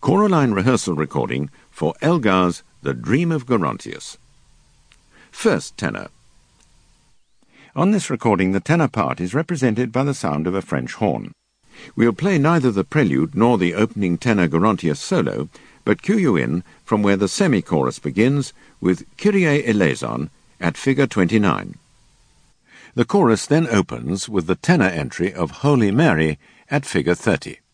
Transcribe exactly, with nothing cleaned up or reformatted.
Choraline rehearsal recording for Elgar's The Dream of Gerontius. First tenor. On this recording, the tenor part is represented by the sound of a French horn. We'll play neither the prelude nor the opening tenor Gerontius solo, but cue you in from where the semi-chorus begins with Kyrie eleison at figure twenty-nine. The chorus then opens with the tenor entry of Holy Mary at figure thirty.